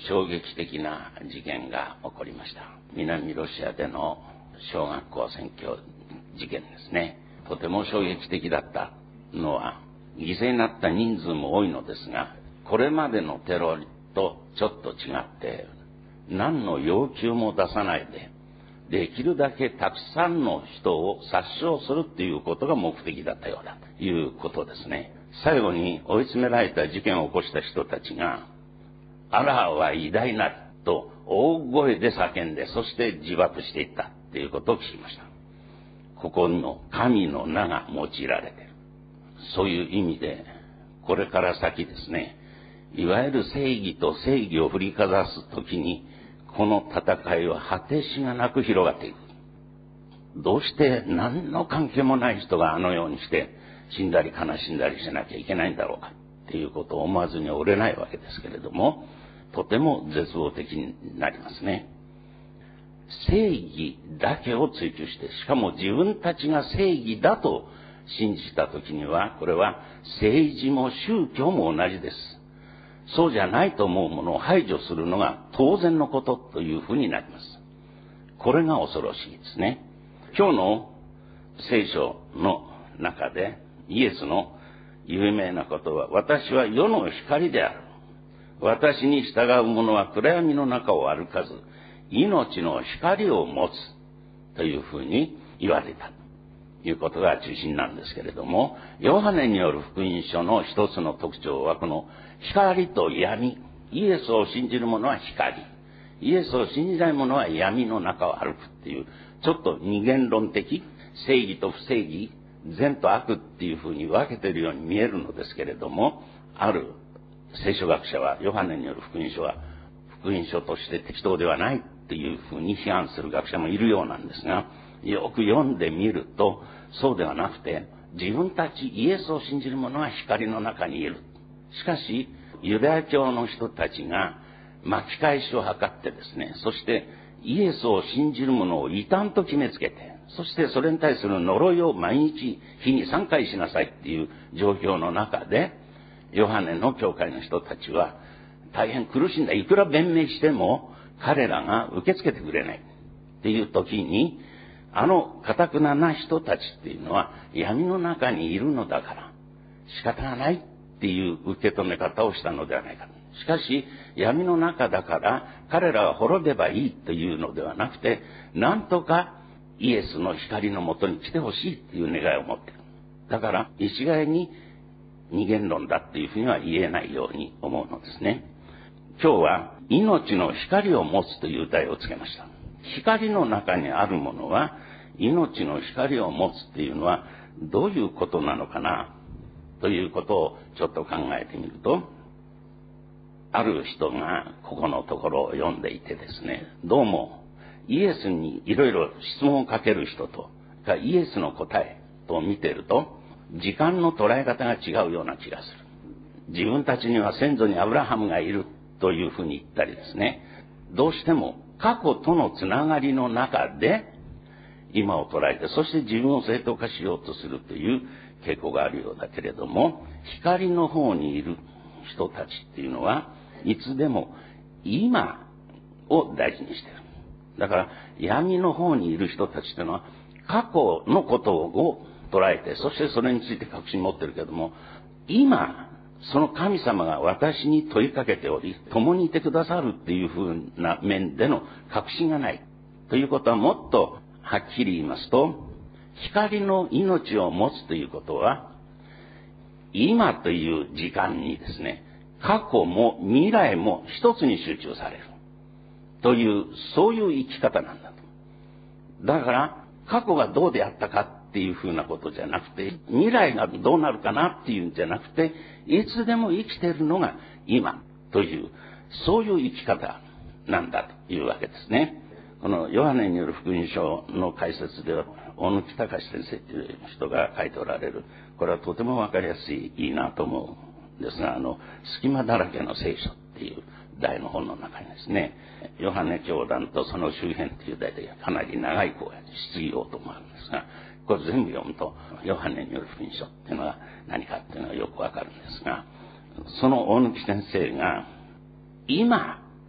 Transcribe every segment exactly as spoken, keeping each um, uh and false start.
衝撃的な事件が起こりました。南ロシアでの小学校占拠事件ですね。とても衝撃的だったのは、犠牲になった人数も多いのですが、これまでのテロとちょっと違って、何の要求も出さないで、できるだけたくさんの人を殺傷するということが目的だったようだということですね。最後に追い詰められた事件を起こした人たちが、アラーは偉大なると大声で叫んで、そして自爆していったということを聞きました。ここにも神の名が用いられている。そういう意味で、これから先ですね、いわゆる正義と正義を振りかざすときに、この戦いは果てしがなく広がっていく。どうして何の関係もない人があのようにして死んだり悲しんだりしなきゃいけないんだろうかっていうことを思わずに折れないわけですけれども、とても絶望的になりますね。正義だけを追求して、しかも自分たちが正義だと信じたときには、これは政治も宗教も同じです。そうじゃないと思うものを排除するのが当然のことというふうになります。これが恐ろしいですね。今日の聖書の中でイエスの有名なことは、私は世の光である。私に従う者は暗闇の中を歩かず、命の光を持つというふうに言われたということが中心なんですけれども、ヨハネによる福音書の一つの特徴は、この光と闇、イエスを信じる者は光、イエスを信じない者は闇の中を歩くっていう、ちょっと二元論的、正義と不正義、善と悪っていうふうに分けているように見えるのですけれども、ある聖書学者は、ヨハネによる福音書は福音書として適当ではないっていうふうに批判する学者もいるようなんですが、よく読んでみるとそうではなくて、自分たちイエスを信じる者は光の中にいる。しかしユダヤ教の人たちが巻き返しを図ってですね、そしてイエスを信じる者を異端と決めつけて、そしてそれに対する呪いを毎日日にさんかいしなさいっていう状況の中で、ヨハネの教会の人たちは大変苦しんだ。いくら弁明しても彼らが受け付けてくれないっていう時に、あの堅くなな人たちっていうのは闇の中にいるのだから仕方がないっていう受け止め方をしたのではないか。しかし闇の中だから彼らは滅べばいいというのではなくて、なんとかイエスの光のもとに来てほしいっていう願いを持っている。だから一概に二元論だっていうふうには言えないように思うのですね。今日は命の光を持つという題をつけました。光の中にあるものは命の光を持つっていうのはどういうことなのかなということをちょっと考えてみると、ある人がここのところを読んでいてですね、どうもイエスにいろいろ質問をかける人とイエスの答えとを見ていると、時間の捉え方が違うような気がする。自分たちには先祖にアブラハムがいるというふうに言ったりですね、どうしても過去とのつながりの中で今を捉えて、そして自分を正当化しようとするという傾向があるようだけれども、光の方にいる人たちっていうのはいつでも今を大事にしている。だから闇の方にいる人たちというのは過去のことを捉えて、そしてそれについて確信持ってるけども、今その神様が私に問いかけており、共にいてくださるっていうふうな面での確信がないということは、もっとはっきり言いますと、光の命を持つということは、今という時間にですね、過去も未来も一つに集中されるという、そういう生き方なんだと。だから過去がどうであったかっていうふうなことじゃなくて、未来がどうなるかなっていうんじゃなくて、いつでも生きているのが今という、そういう生き方なんだというわけですね。このヨハネによる福音書の解説では、大貫隆先生という人が書いておられる、これはとてもわかりやすい、いいなと思うんですが、あの隙間だらけの聖書っていう題の本の中にですね、ヨハネ教団とその周辺という題でかなり長いこう質疑応答もあるんですが、これ全部読むとヨハネによる福音書っていうのは何かっていうのがよくわかるんですが、その大貫先生が今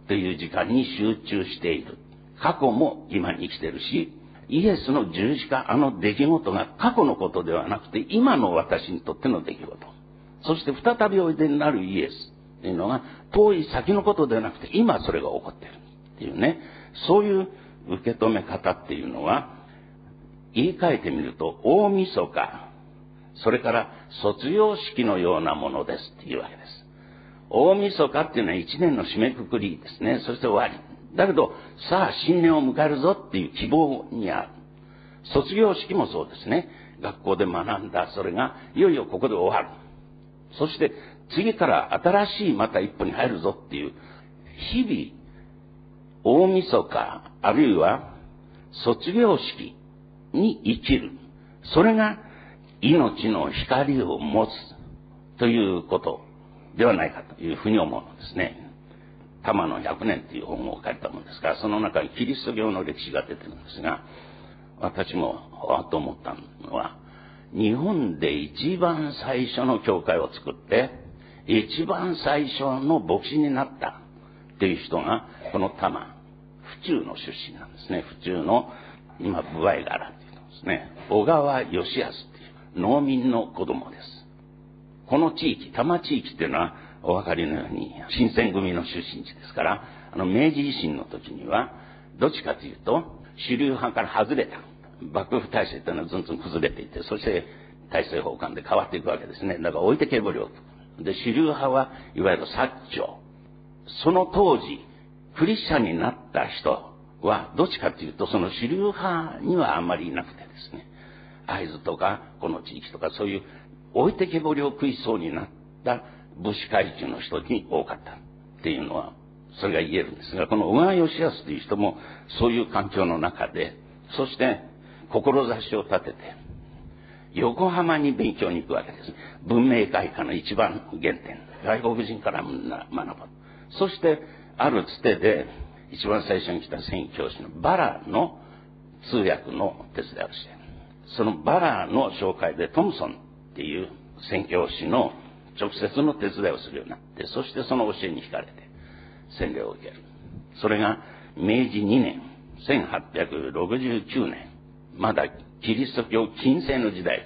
という時間に集中している。過去も今に生きてるし、イエスの十字架、あの出来事が過去のことではなくて、今の私にとっての出来事。そして再びおいでになるイエスというのが、遠い先のことではなくて、今それが起こっているっていうね、そういう受け止め方っていうのは、言い換えてみると、大晦日、それから卒業式のようなものですっていうわけです。大晦日っていうのは一年の締めくくりですね。そして終わり。だけど、さあ新年を迎えるぞっていう希望にある。卒業式もそうですね。学校で学んだそれがいよいよここで終わる。そして次から新しいまた一歩に入るぞっていう、日々、大晦日あるいは卒業式に生きる。それが命の光を持つということではないかというふうに思うのですね。玉のひゃくねんという本を書いたものですから、その中にキリスト教の歴史が出てるんですが、私もわっと思ったのは、日本で一番最初の教会を作って、一番最初の牧師になったという人が、この玉、府中の出身なんですね。府中の、今、部合柄っていうのですね。小川義康っていう農民の子供です。この地域、多摩地域っていうのは、お分かりのように、新選組の出身地ですから、あの、明治維新の時には、どっちかというと、主流派から外れた。幕府体制というのはずんずん崩れていって、そして大政奉還で変わっていくわけですね。だから置いてけぼりを。で、主流派はいわゆる薩長。その当時、クリスチャンになった人は、どっちかというと、その主流派にはあんまりいなくてですね、会津とか、この地域とか、そういう置いてけぼりを食いそうになった武士階級の人に多かったっていうのは、それが言えるんですが、この小川義康という人もそういう環境の中で、そして志を立てて、横浜に勉強に行くわけです。文明開化の一番原点。外国人から学ぶ。そして、あるつてで、一番最初に来た宣教師のバラの通訳の手伝いをして、そのバラの紹介でトムソンっていう宣教師の直接の手伝いをするようになって、そしてその教えに惹かれて洗礼を受ける。それが明治にねん、せんはっぴゃくろくじゅうきゅうねん、まだキリスト教禁制の時代です。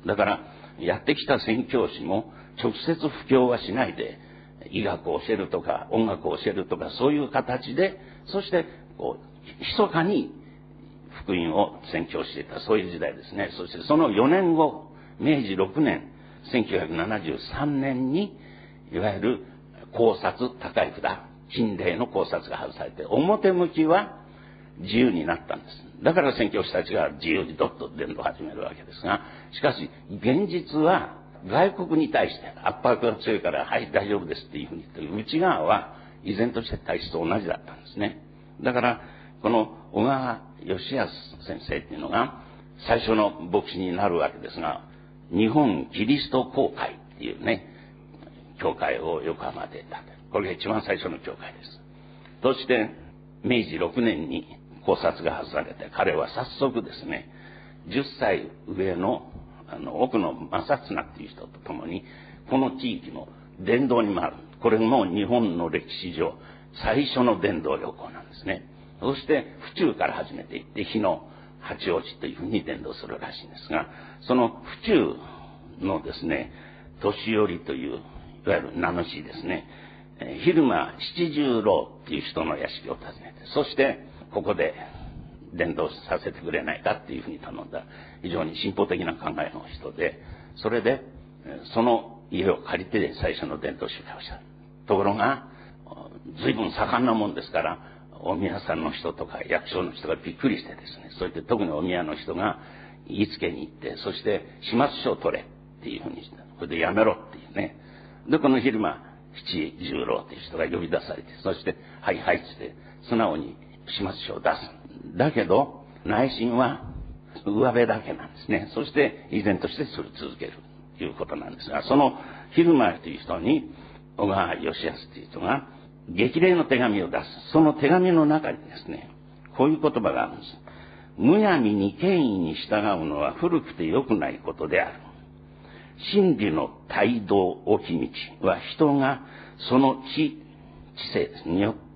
だからやってきた宣教師も直接布教はしないで、医学を教えるとか音楽を教えるとかそういう形で、そしてこう密かに福音を宣教していた、そういう時代ですね。そしてそのよねんご、明治ろくねん、せんきゅうひゃくななじゅうさんねんに、いわゆる考察、高い札、金礼の考察が外されて、表向きは自由になったんです。だから宣教師たちが自由にどっと伝道を始めるわけですが、しかし現実は外国に対して圧迫が強いから、はい大丈夫ですっていうふうに言って、内側は依然として体質と同じだったんですね。だからこの小川義康先生っていうのが最初の牧師になるわけですが、日本キリスト公会っていうね、教会を横浜で建てる。これが一番最初の教会です。そして明治ろくねんに考察が外されて、彼は早速ですね、じゅっさい上のあの奥野正綱っていう人と共にこの地域の伝道に回る。これも日本の歴史上最初の伝道旅行なんですね。そして府中から始めていって、日野八王子というふうに伝道するらしいんですが、その府中のですね、年寄りといういわゆる名主ですね、昼間七十郎っていう人の屋敷を訪ねて、そしてここで伝道させてくれないかっていうふうに頼んだ非常に進歩的な考えの人で、それでその家を借りて最初の伝道集会をした。ところが随分盛んなもんですから、お宮さんの人とか役所の人がびっくりしてですね、そうやって特にお宮の人が言いつけに行って、そして始末書を取れっていうふうにした。これでやめろっていうね。でこの昼間七十郎っていう人が呼び出されて、そしてはいはいって素直に始末書を出す。だけど内心は上辺だけなんですね。そして依然としてそれを続けるということなんですが、その昼間という人に小川義康という人が激励の手紙を出す。その手紙の中にですね、こういう言葉があるんです。むやみに権威に従うのは古くて良くないことである。真理の帯同置き道は人がその知、知性によっ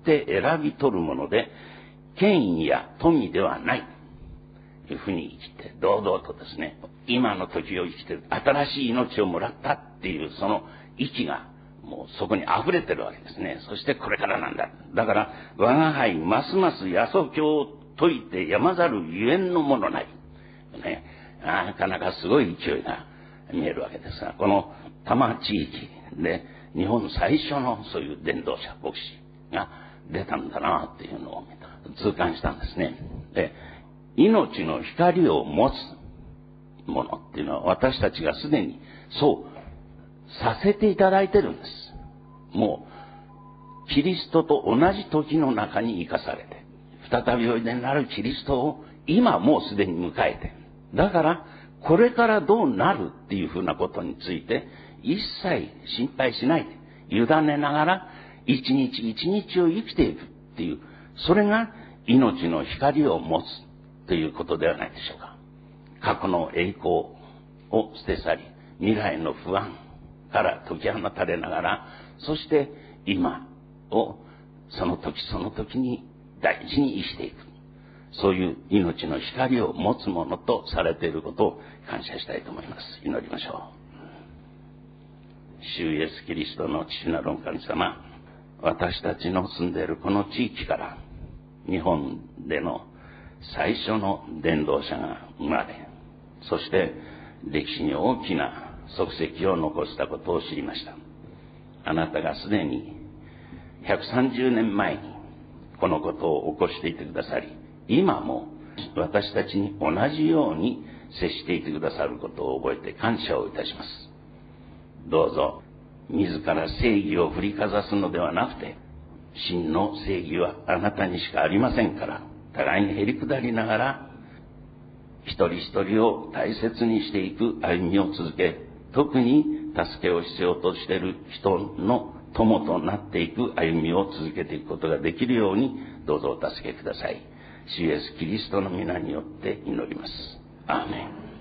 って選び取るもので、権威や富ではない。というふうに生きて、堂々とですね、今の時を生きて、新しい命をもらったっていう、その息が、もうそこに溢れてるわけですね。そしてこれからなんだ。だから、我が輩、ますます八十教を解いてやまざるゆえんのものない。ね、なかなかすごい勢いが見えるわけですが、この多摩地域で、日本最初のそういう伝道者、牧師が出たんだなっていうのを痛感したんですね。で、命の光を持つものっていうのは私たちがすでにそうさせていただいてるんです。もう、キリストと同じ時の中に生かされて、再びおいでになるキリストを今もうすでに迎えて、だからこれからどうなるっていうふうなことについて一切心配しないで、委ねながら一日一日を生きていくっていう、それが命の光を持つということではないでしょうか。過去の栄光を捨て去り、未来の不安から解き放たれながら、そして今をその時その時に大事に生きていく。そういう命の光を持つものとされていることを感謝したいと思います。祈りましょう。主イエスキリストの父なるお神様、私たちの住んでいるこの地域から日本での最初の伝道者が生まれ、そして歴史に大きな足跡を残したことを知りました。あなたがすでにひゃくさんじゅうねんまえにこのことを起こしていてくださり、今も私たちに同じように接していてくださることを覚えて感謝をいたします。どうぞ自ら正義を振りかざすのではなくて、真の正義はあなたにしかありませんから、互いにへりくだりながら一人一人を大切にしていく歩みを続け、特に助けを必要としている人の友となっていく歩みを続けていくことができるようにどうぞお助けください。主イエスキリストの皆によって祈ります。アーメン。